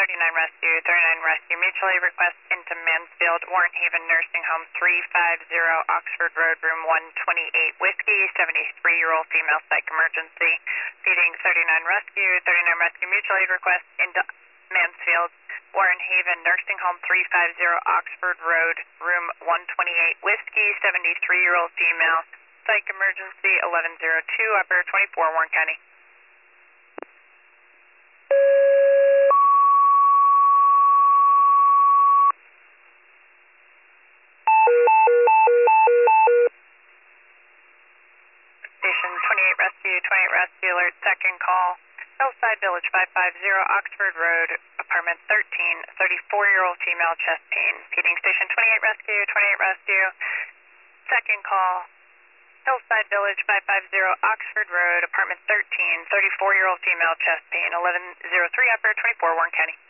Rescue, 39 Rescue, mutual aid request into Mansfield, Warren Haven Nursing Home, 350 Oxford Road, room 128, Whiskey, 73-year-old female psych emergency. Feeding 39 Rescue, mutual aid request into Mansfield, Warren Haven Nursing Home, 350 Oxford Road, room 128, Whiskey, 73-year-old female psych emergency, 1102, upper 24, Warren County. Station 28 Rescue alert, second call. Hillside Village 550, Oxford Road, apartment 13, 34-year-old female chest pain. Feeding Station 28 Rescue, second call. Hillside Village 550, Oxford Road, apartment 13, 34-year-old female chest pain, 1103, upper 24, Warren County.